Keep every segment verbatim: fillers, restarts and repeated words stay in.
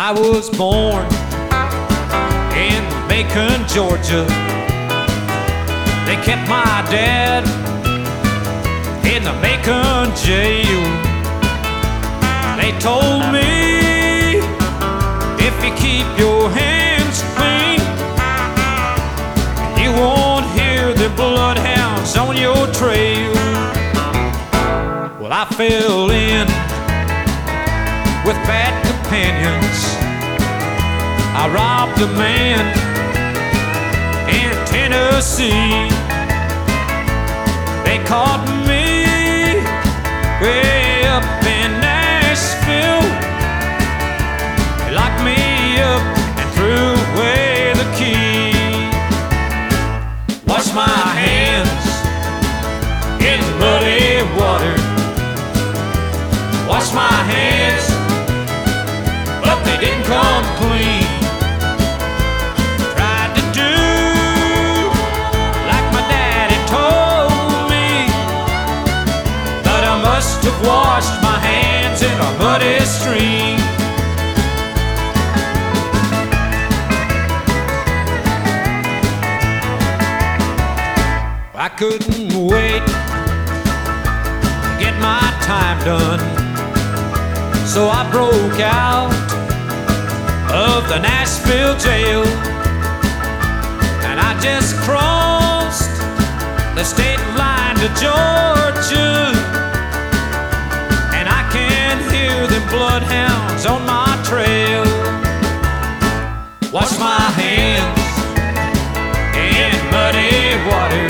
I was born in Macon, Georgia. They kept my dad in the Macon jail. They told me, if you keep your hands clean, you won't hear the bloodhounds on your trail. Well, I fell in with bad companions. I robbed a man in Tennessee. They caught me way up in Nashville. They locked me up and threw away the key. Wash my hands in muddy water. Wash my hands, but they didn't come clean. Tried to do like my daddy told me, but I must have washed my hands in a muddy stream. I couldn't wait to get my time done, so I broke out of the Nashville jail, and I just crossed the state line to Georgia, and I can hear them bloodhounds on my trail. Wash my hands in muddy water.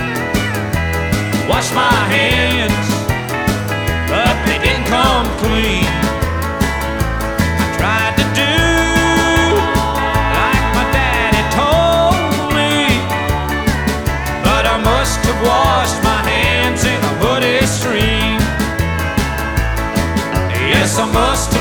Wash my hands, but they didn't come clean. I tried to do like my daddy told me, but I must have washed my hands in a muddy stream. Yes, I must have